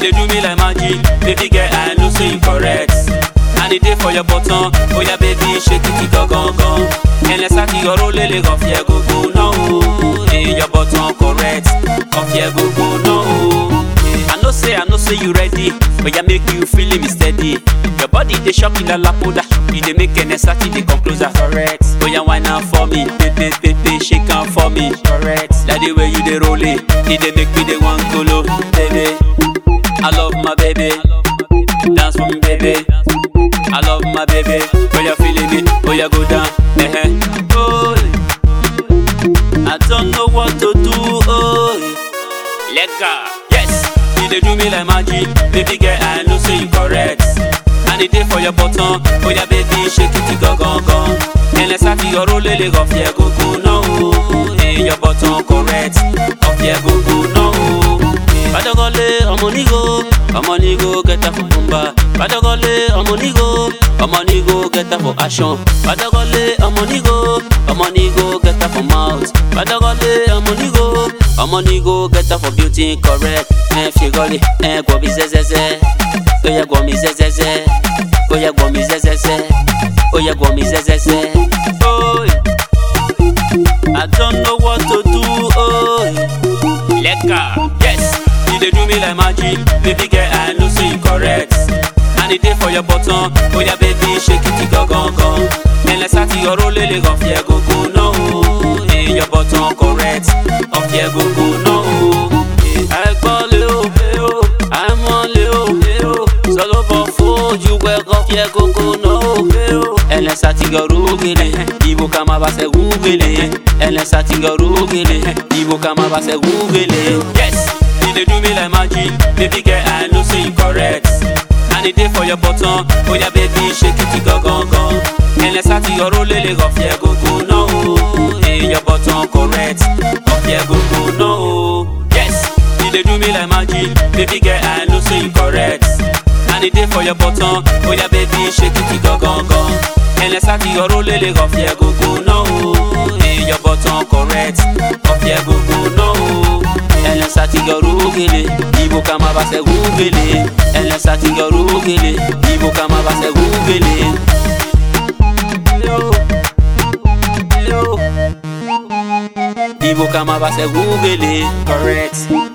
dey do me like magic. Baby girl, I know say you correct. And it dey for your button. Oh yeah, baby, shake it go go go. And let's start your roll lele off your go go no. Hey, your button correct. Off your go go no. I know say you ready. But yeah, make you feel me steady. Your body dey shock me la la poda. You dey make an SRT dey come closer. Correct. Oh yeah, wine out for me. Baby, shake out for me. Correct. Like the way you dey roll it. It dey make me dey want colo. Baby, I love my baby. Dance for me, baby. I love my baby. When you're feeling it, oh yeah, go down. Oh, I don't know what to do. Oh, let go. Yes, you dey do me like magic. Baby girl, I know say you correct. And it dey for your button. Oh yeah, baby, shake it go go go. And let's start your roll leg off your go go no. Hey, your button correct. Off your go go no. Badagole, Omonigo, get up for Bumba. Badagole, Omonigo, get up for action. Badagole, Omonigo, get up for mouth. Badagole, Omonigo, get up for beauty, correct. Figoli, Gobi zezeze. Oya Gomi zezeze. Oya Gomi zezeze. Oya Gomi zezeze. Oh, I don't know what to do. Oh, Leka, yes. You dey do me like magic. Baby girl, I know say you correct. And it dey for your button. Oh yeah, baby, shake it go go go. And let's start your roll leg off your go go no. Hey, your button correct. Off your go go no. I call you, I'm on you. Solo for food, you work off your go go no. And let's start your rugile. Ibo kama base rugile. And let's start your rugile. Ibo kama base rugile. Yes. You dey do me like magic. Baby girl, I know say you correct. And it dey for your button. Oh yeah, baby, shake it go go go. And let's start your roll leg off your go go no. Hey, your button correct. Off your go go no. Yes, you dey do me like magic. Baby girl, I know say you correct. And it dey for your button. Oh yeah, baby, shake it go go go. And let's start your roll leg off your go go no. Hey, your button correct. Off your go go no. And let's start your rugile. Ibo kama base rugile. And let's start your rugile. Ibo kama base rugile. Ibo kama base rugile. Correct.